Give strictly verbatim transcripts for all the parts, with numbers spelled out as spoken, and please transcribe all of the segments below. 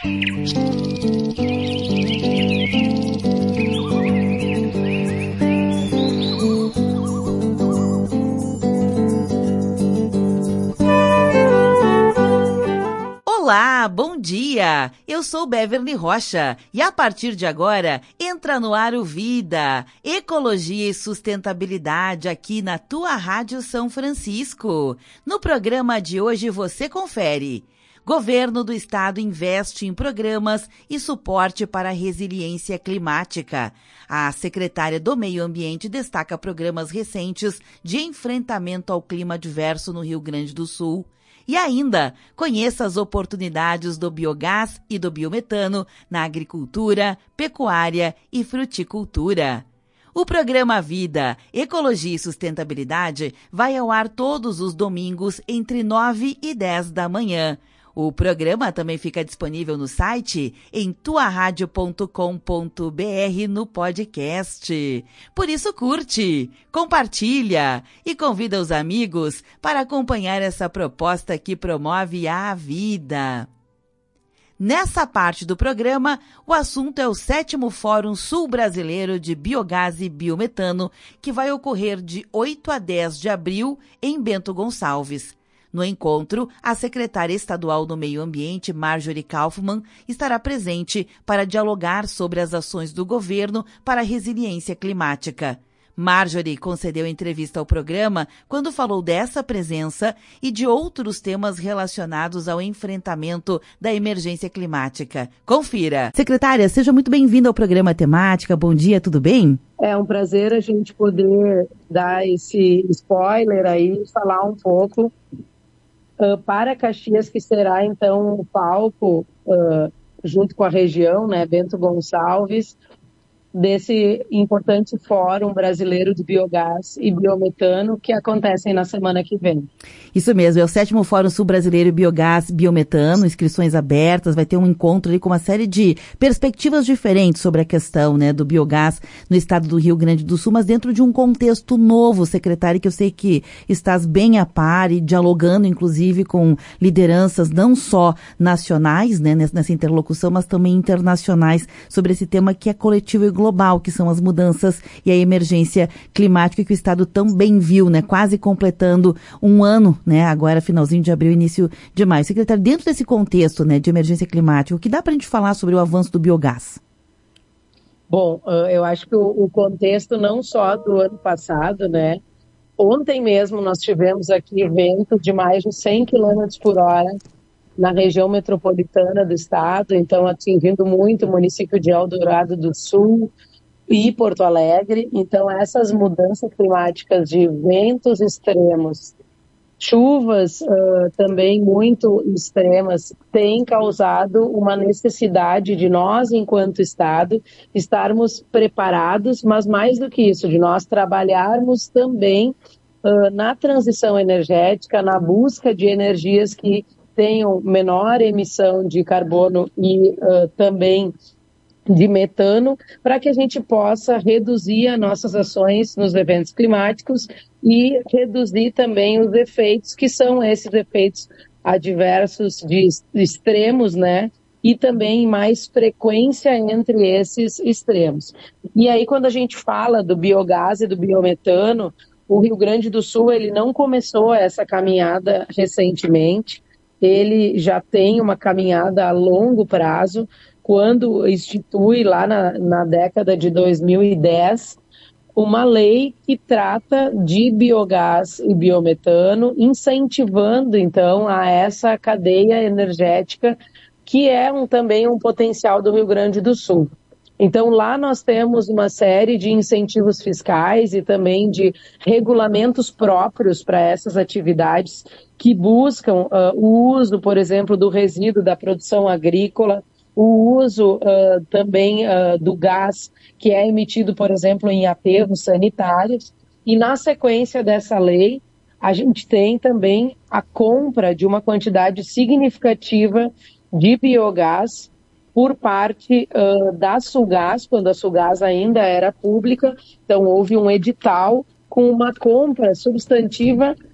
Olá, bom dia! Eu sou Beverly Rocha e a partir de agora entra no ar o Vida, Ecologia e Sustentabilidade aqui na tua Rádio São Francisco. No programa de hoje você confere: Governo do Estado investe em programas e suporte para a resiliência climática. A secretária do Meio Ambiente destaca programas recentes de enfrentamento ao clima adverso no Rio Grande do Sul. E ainda, conheça as oportunidades do biogás e do biometano na agricultura, pecuária e fruticultura. O programa Vida, Ecologia e Sustentabilidade vai ao ar todos os domingos entre nove e dez da manhã. O programa também fica disponível no site em tua rádio ponto com ponto b r no podcast. Por isso curte, compartilha e convida os amigos para acompanhar essa proposta que promove a vida. Nessa parte do programa, o assunto é o sétimo Fórum Sul Brasileiro de Biogás e Biometano, que vai ocorrer de oito a dez de abril em Bento Gonçalves. No encontro, a secretária estadual do Meio Ambiente, Marjorie Kaufmann, estará presente para dialogar sobre as ações do governo para a resiliência climática. Marjorie concedeu entrevista ao programa quando falou dessa presença e de outros temas relacionados ao enfrentamento da emergência climática. Confira. Secretária, seja muito bem-vinda ao programa Temática. Bom dia, tudo bem? É um prazer a gente poder dar esse spoiler aí, falar um pouco Uh, para Caxias, que será então o palco, uh, junto com a região, né, Bento Gonçalves, desse importante Fórum Brasileiro de Biogás e Biometano que acontecem na semana que vem. Isso mesmo, é o sétimo Fórum Sul Brasileiro de Biogás e Biometano, inscrições abertas, vai ter um encontro ali com uma série de perspectivas diferentes sobre a questão, né, do biogás no estado do Rio Grande do Sul, mas dentro de um contexto novo, secretário, que eu sei que estás bem a par e dialogando, inclusive, com lideranças não só nacionais, né, nessa interlocução, mas também internacionais sobre esse tema que é coletivo e global, que são as mudanças e a emergência climática que o Estado tão bem viu, né? Quase completando um ano, né? Agora, finalzinho de abril, início de maio. Secretário, dentro desse contexto, né, de emergência climática, o que dá para a gente falar sobre o avanço do biogás? Bom, eu acho que o contexto não só do ano passado, né? Ontem mesmo nós tivemos aqui vento de mais de cem quilômetros por hora na região metropolitana do estado, então atingindo muito o município de Eldorado do Sul e Porto Alegre. Então essas mudanças climáticas de ventos extremos, chuvas uh, também muito extremas, têm causado uma necessidade de nós, enquanto estado, estarmos preparados, mas mais do que isso, de nós trabalharmos também uh, na transição energética, na busca de energias que tenham menor emissão de carbono e uh, também de metano, para que a gente possa reduzir as nossas ações nos eventos climáticos e reduzir também os efeitos, que são esses efeitos adversos de extremos, né? E também mais frequência entre esses extremos. E aí, quando a gente fala do biogás e do biometano, o Rio Grande do Sul, ele não começou essa caminhada recentemente. Ele já tem uma caminhada a longo prazo, quando institui lá na, na década de dois mil e dez uma lei que trata de biogás e biometano, incentivando então a essa cadeia energética que é um, também um potencial do Rio Grande do Sul. Então, lá nós temos uma série de incentivos fiscais e também de regulamentos próprios para essas atividades que buscam uh, o uso, por exemplo, do resíduo da produção agrícola, o uso uh, também uh, do gás que é emitido, por exemplo, em aterros sanitários. E na sequência dessa lei, a gente tem também a compra de uma quantidade significativa de biogás por parte uh, da Sulgás, quando a Sulgás ainda era pública. Então, houve um edital com uma compra substantiva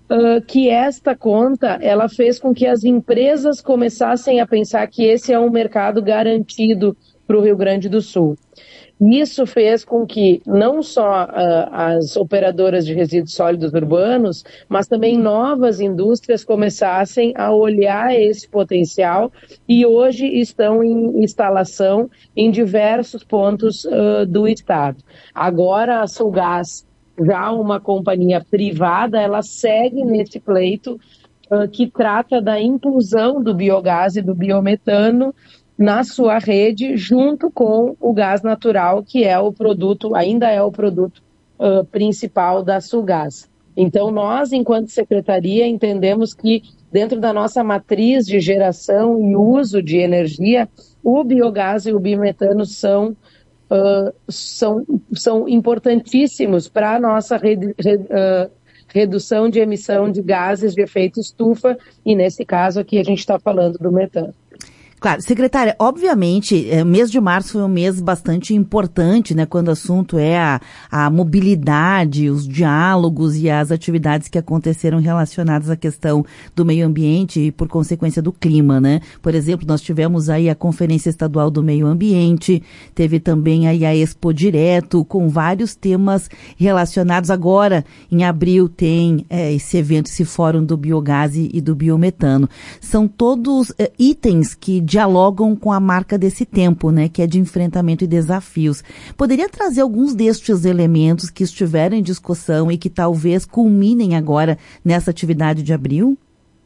uh, que esta conta, ela fez com que as empresas começassem a pensar que esse é um mercado garantido para o Rio Grande do Sul. Isso fez com que não só uh, as operadoras de resíduos sólidos urbanos, mas também novas indústrias começassem a olhar esse potencial e hoje estão em instalação em diversos pontos uh, do estado. Agora a Sulgás, já uma companhia privada, ela segue nesse pleito uh, que trata da inclusão do biogás e do biometano na sua rede, junto com o gás natural, que é o produto, ainda é o produto uh, principal da Sulgás. Então, nós, enquanto secretaria, entendemos que dentro da nossa matriz de geração e uso de energia, o biogás e o biometano são, uh, são, são importantíssimos para a nossa rede, re, uh, redução de emissão de gases de efeito estufa, e nesse caso aqui a gente está falando do metano. Claro, secretária, obviamente, o mês de março foi um mês bastante importante, né, quando o assunto é a, a mobilidade, os diálogos e as atividades que aconteceram relacionadas à questão do meio ambiente e, por consequência, do clima, né? Por exemplo, nós tivemos aí a Conferência Estadual do Meio Ambiente, teve também aí a Expo Direto, com vários temas relacionados. Agora, em abril, tem é, esse evento, esse fórum do biogás e do biometano. São todos é, itens que dialogam com a marca desse tempo, né, que é de enfrentamento e desafios. Poderia trazer alguns destes elementos que estiveram em discussão e que talvez culminem agora nessa atividade de abril?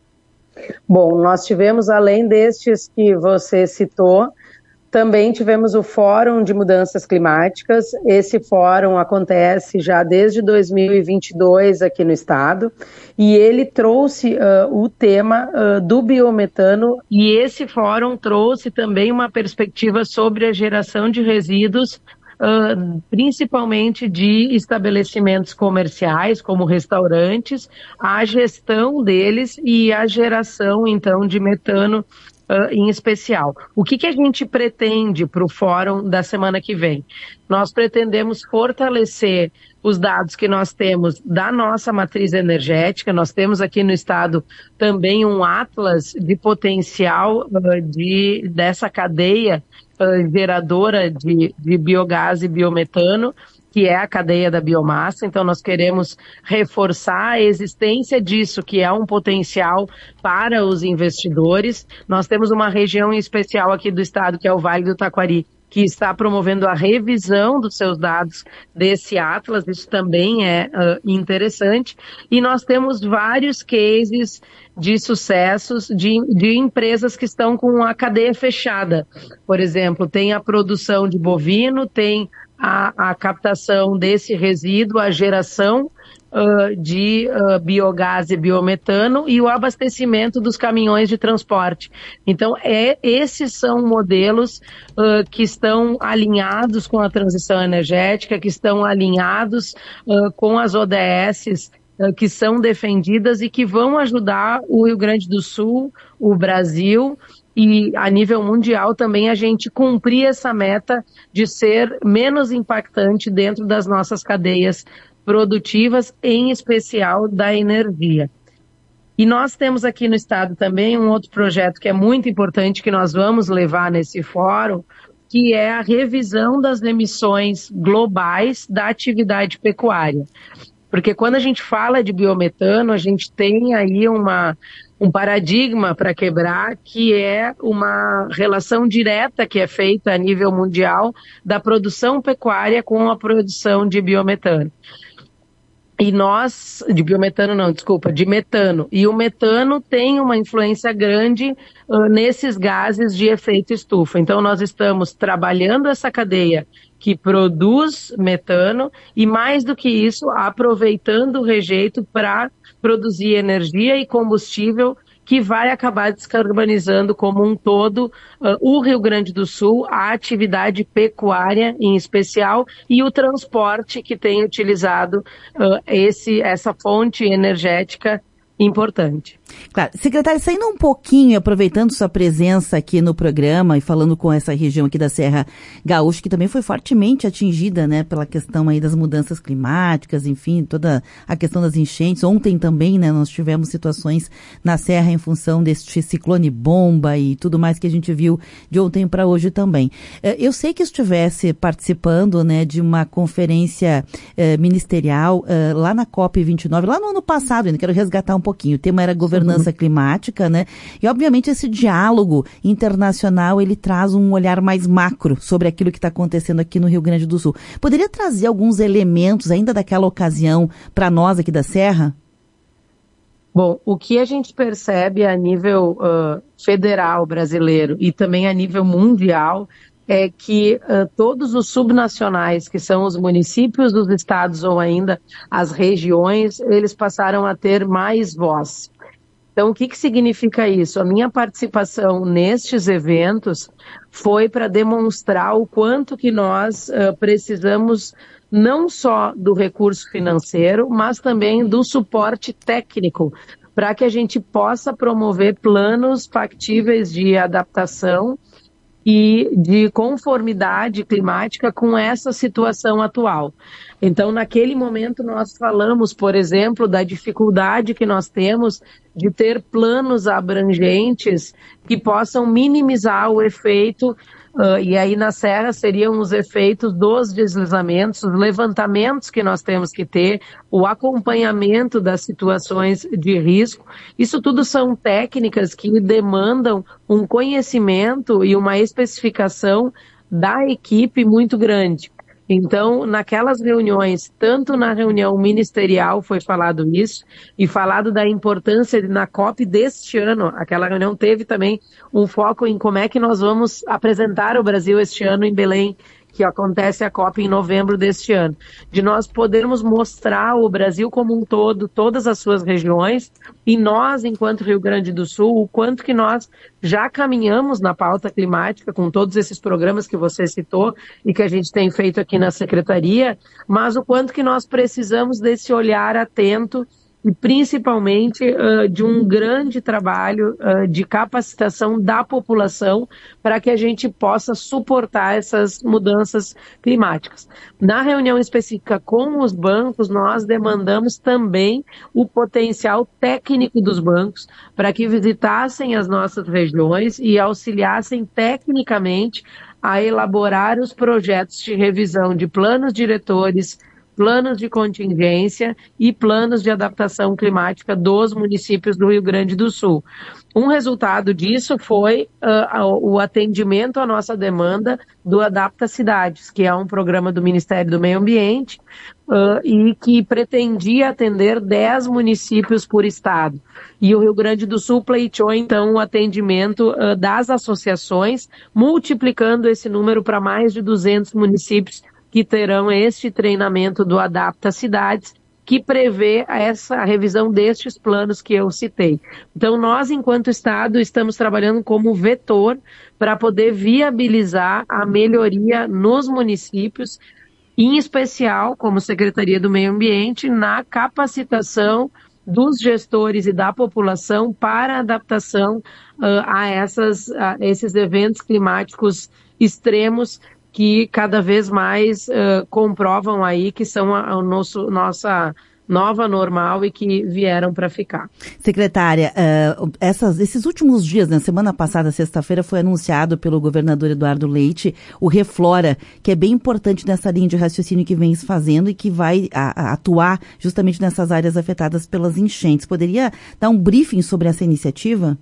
Bom, nós tivemos, além destes que você citou, também tivemos o Fórum de Mudanças Climáticas. Esse fórum acontece já desde dois mil e vinte e dois aqui no estado, e ele trouxe uh, o tema uh, do biometano, e esse fórum trouxe também uma perspectiva sobre a geração de resíduos, uh, principalmente de estabelecimentos comerciais, como restaurantes, a gestão deles e a geração, então, de metano Uh, em especial. O que, que a gente pretende para o fórum da semana que vem? Nós pretendemos fortalecer os dados que nós temos da nossa matriz energética. Nós temos aqui no estado também um atlas de potencial uh, de, dessa cadeia uh, geradora de, de biogás e biometano, que é a cadeia da biomassa. Então nós queremos reforçar a existência disso, que é um potencial para os investidores. Nós temos uma região em especial aqui do estado, que é o Vale do Taquari, que está promovendo a revisão dos seus dados desse atlas. Isso também é uh, interessante. E nós temos vários cases de sucessos de, de empresas que estão com a cadeia fechada. Por exemplo, tem a produção de bovino, tem A, a captação desse resíduo, a geração uh, de uh, biogás e biometano e o abastecimento dos caminhões de transporte. Então, é, esses são modelos uh, que estão alinhados com a transição energética, que estão alinhados uh, com as O D Ss uh, que são defendidas e que vão ajudar o Rio Grande do Sul, o Brasil, e a nível mundial também a gente cumprir essa meta de ser menos impactante dentro das nossas cadeias produtivas, em especial da energia. E nós temos aqui no estado também um outro projeto que é muito importante, que nós vamos levar nesse fórum, que é a revisão das emissões globais da atividade pecuária. Porque quando a gente fala de biometano, a gente tem aí uma, um paradigma para quebrar, que é uma relação direta que é feita a nível mundial da produção pecuária com a produção de biometano. E nós, de biometano não, desculpa, de metano. E o metano tem uma influência grande uh, nesses gases de efeito estufa. Então nós estamos trabalhando essa cadeia que produz metano e, mais do que isso, aproveitando o rejeito para produzir energia e combustível que vai acabar descarbonizando como um todo uh, o Rio Grande do Sul, a atividade pecuária em especial e o transporte que tem utilizado uh, esse, essa fonte energética importante. Claro. Secretária, saindo um pouquinho, aproveitando sua presença aqui no programa e falando com essa região aqui da Serra Gaúcha, que também foi fortemente atingida, né, pela questão aí das mudanças climáticas, enfim, toda a questão das enchentes. Ontem também, né, nós tivemos situações na Serra em função deste ciclone bomba e tudo mais que a gente viu de ontem para hoje também. Eu sei que estivesse participando, né, de uma conferência eh, ministerial eh, lá na COP vinte e nove, lá no ano passado, ainda quero resgatar um pouquinho. O tema era governança uhum. climática, né? E obviamente esse diálogo internacional, ele traz um olhar mais macro sobre aquilo que está acontecendo aqui no Rio Grande do Sul. Poderia trazer alguns elementos ainda daquela ocasião para nós aqui da Serra? Bom, o que a gente percebe a nível uh, federal brasileiro e também a nível mundial é que uh, todos os subnacionais, que são os municípios dos estados ou ainda as regiões, eles passaram a ter mais voz. Então, o que, que significa isso? A minha participação nestes eventos foi para demonstrar o quanto que nós uh, precisamos não só do recurso financeiro, mas também do suporte técnico, para que a gente possa promover planos factíveis de adaptação e de conformidade climática com essa situação atual. Então, naquele momento, nós falamos, por exemplo, da dificuldade que nós temos de ter planos abrangentes que possam minimizar o efeito, uh, e aí na Serra seriam os efeitos dos deslizamentos, os levantamentos que nós temos que ter, o acompanhamento das situações de risco. Isso tudo são técnicas que demandam um conhecimento e uma especificação da equipe muito grande. Então, naquelas reuniões, tanto na reunião ministerial foi falado isso, e falado da importância de, na COP deste ano, aquela reunião teve também um foco em como é que nós vamos apresentar o Brasil este ano em Belém, que acontece a COP em novembro deste ano, de nós podermos mostrar o Brasil como um todo, todas as suas regiões, e nós, enquanto Rio Grande do Sul, o quanto que nós já caminhamos na pauta climática, com todos esses programas que você citou, e que a gente tem feito aqui na Secretaria, mas o quanto que nós precisamos desse olhar atento, e principalmente uh, de um grande trabalho uh, de capacitação da população para que a gente possa suportar essas mudanças climáticas. Na reunião específica com os bancos, nós demandamos também o potencial técnico dos bancos para que visitassem as nossas regiões e auxiliassem tecnicamente a elaborar os projetos de revisão de planos diretores, planos de contingência e planos de adaptação climática dos municípios do Rio Grande do Sul. Um resultado disso foi uh, o atendimento à nossa demanda do Adapta Cidades, que é um programa do Ministério do Meio Ambiente uh, e que pretendia atender dez municípios por estado. E o Rio Grande do Sul pleiteou, então, o atendimento uh, das associações, multiplicando esse número para mais de duzentos municípios que terão este treinamento do Adapta Cidades, que prevê essa revisão destes planos que eu citei. Então, nós, enquanto Estado, estamos trabalhando como vetor para poder viabilizar a melhoria nos municípios, em especial, como Secretaria do Meio Ambiente, na capacitação dos gestores e da população para adaptação uh, a, essas, a esses eventos climáticos extremos que cada vez mais uh, comprovam aí que são a, a nosso, nossa nova normal e que vieram para ficar. Secretária, uh, essas, esses últimos dias, na semana passada, sexta-feira, foi anunciado pelo governador Eduardo Leite o Reflora, que é bem importante nessa linha de raciocínio que vem se fazendo e que vai a, a atuar justamente nessas áreas afetadas pelas enchentes. Poderia dar um briefing sobre essa iniciativa?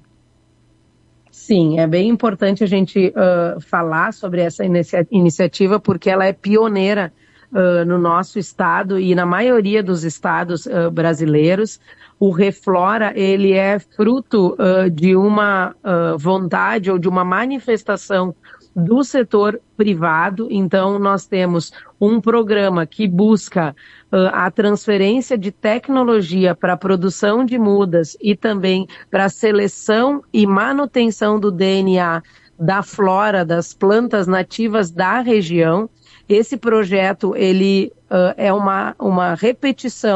Sim, é bem importante a gente uh, falar sobre essa inicia- iniciativa porque ela é pioneira uh, no nosso estado e na maioria dos estados uh, brasileiros. O Reflora, ele é fruto uh, de uma uh, vontade ou de uma manifestação do setor privado. Então, nós temos um programa que busca uh, a transferência de tecnologia para a produção de mudas e também para a seleção e manutenção do D N A da flora, das plantas nativas da região. Esse projeto, ele uh, é uma, uma repetição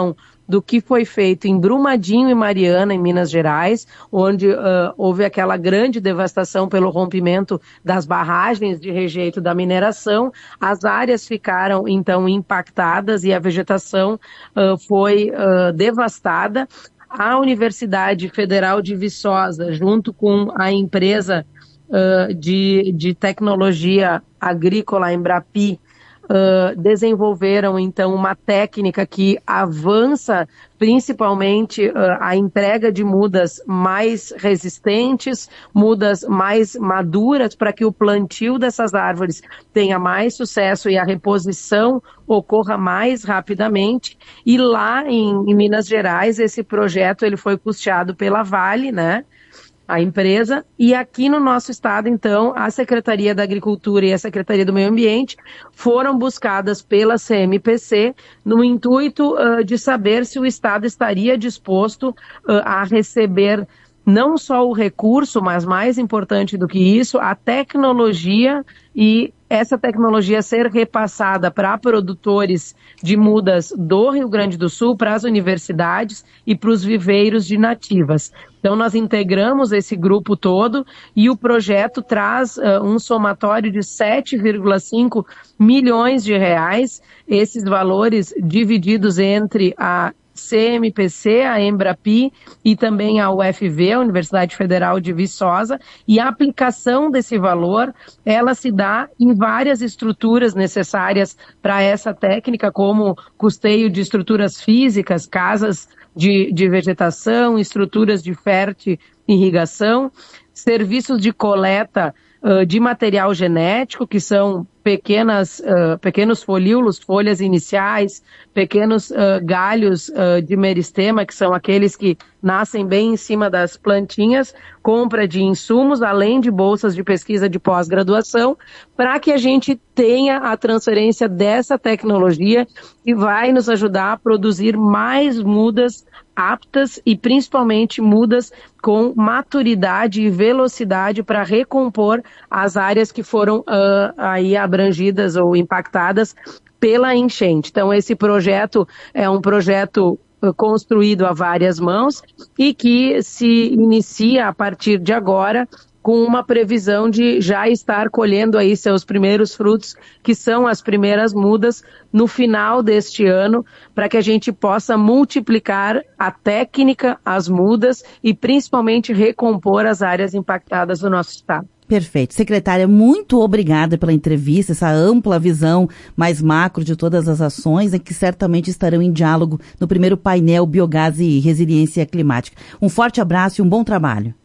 do que foi feito em Brumadinho e Mariana, em Minas Gerais, onde uh, houve aquela grande devastação pelo rompimento das barragens de rejeito da mineração. As áreas ficaram, então, impactadas e a vegetação uh, foi uh, devastada. A Universidade Federal de Viçosa, junto com a empresa uh, de, de tecnologia agrícola, a Embrapi, Uh, desenvolveram, então, uma técnica que avança principalmente uh, a entrega de mudas mais resistentes, mudas mais maduras, para que o plantio dessas árvores tenha mais sucesso e a reposição ocorra mais rapidamente. E lá em, em Minas Gerais, esse projeto ele foi custeado pela Vale, né? A empresa, e aqui no nosso estado, então, a Secretaria da Agricultura e a Secretaria do Meio Ambiente foram buscadas pela C M P C no intuito uh, de saber se o estado estaria disposto uh, a receber não só o recurso, mas mais importante do que isso, a tecnologia, e essa tecnologia ser repassada para produtores de mudas do Rio Grande do Sul, para as universidades e para os viveiros de nativas. Então, nós integramos esse grupo todo e o projeto traz uh, um somatório de sete vírgula cinco milhões de reais, esses valores divididos entre a C M P C, a Embrapi e também a U F V, a Universidade Federal de Viçosa, e a aplicação desse valor, ela se dá em várias estruturas necessárias para essa técnica, como custeio de estruturas físicas, casas de, de vegetação, estruturas de fértil irrigação, serviços de coleta uh, de material genético, que são pequenas, uh, pequenos folíolos, folhas iniciais, pequenos uh, galhos uh, de meristema, que são aqueles que nascem bem em cima das plantinhas, compra de insumos, além de bolsas de pesquisa de pós-graduação, para que a gente tenha a transferência dessa tecnologia que vai nos ajudar a produzir mais mudas aptas e principalmente mudas com maturidade e velocidade para recompor as áreas que foram uh, aí abrangidas ou impactadas pela enchente. Então, esse projeto é um projeto construído a várias mãos e que se inicia a partir de agora com uma previsão de já estar colhendo aí seus primeiros frutos, que são as primeiras mudas, no final deste ano, para que a gente possa multiplicar a técnica, as mudas e principalmente recompor as áreas impactadas do nosso estado. Perfeito. Secretária, muito obrigada pela entrevista, essa ampla visão mais macro de todas as ações, né, que certamente estarão em diálogo no primeiro painel Biogás e Resiliência Climática. Um forte abraço e um bom trabalho.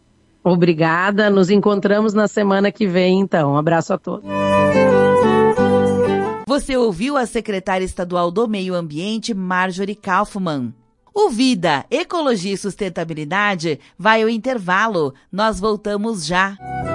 Obrigada. Nos encontramos na semana que vem, então. Um abraço a todos. Você ouviu a secretária estadual do Meio Ambiente, Marjorie Kaufmann. O Vida, Ecologia e Sustentabilidade vai ao intervalo. Nós voltamos já.